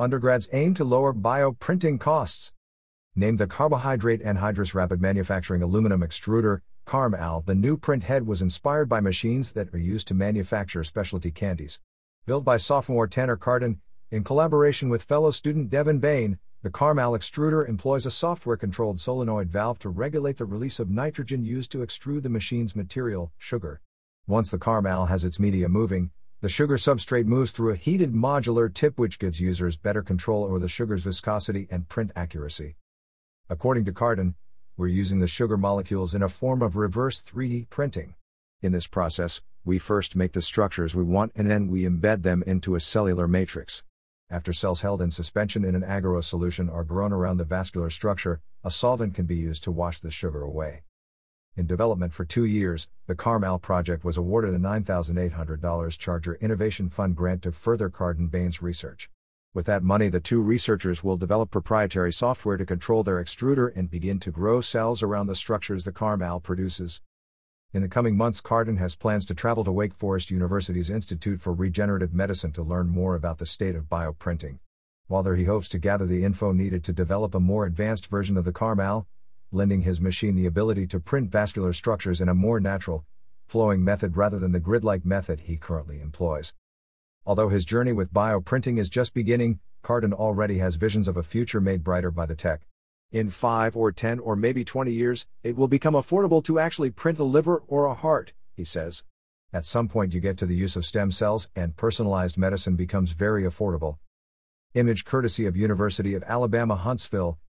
Undergrads aim to lower bioprinting costs. Named the Carbohydrate Anhydrous Rapid Manufacturing Aluminum Extruder, CARM-AL, the new print head was inspired by machines that are used to manufacture specialty candies. Built by sophomore Tanner Carden, in collaboration with fellow student Devin Bain, the CARM-AL extruder employs a software-controlled solenoid valve to regulate the release of nitrogen used to extrude the machine's material, sugar. Once the CARM-AL has its media moving, the sugar substrate moves through a heated modular tip which gives users better control over the sugar's viscosity and print accuracy. According to Carden, we're using the sugar molecules in a form of reverse 3D printing. In this process, we first make the structures we want and then we embed them into a cellular matrix. After cells held in suspension in an agarose solution are grown around the vascular structure, a solvent can be used to wash the sugar away. In development for 2 years, the CARM-AL project was awarded a $9,800 Charger Innovation Fund grant to further Carden-Bain's research. With that money, the two researchers will develop proprietary software to control their extruder and begin to grow cells around the structures the CARM-AL produces. In the coming months, Carden has plans to travel to Wake Forest University's Institute for Regenerative Medicine to learn more about the state of bioprinting. While there, he hopes to gather the info needed to develop a more advanced version of the CARM-AL, lending his machine the ability to print vascular structures in a more natural, flowing method rather than the grid-like method he currently employs. Although his journey with bioprinting is just beginning, Carden already has visions of a future made brighter by the tech. In 5 or 10 or maybe 20 years, it will become affordable to actually print a liver or a heart, he says. At some point you get to the use of stem cells and personalized medicine becomes very affordable. Image courtesy of University of Alabama Huntsville,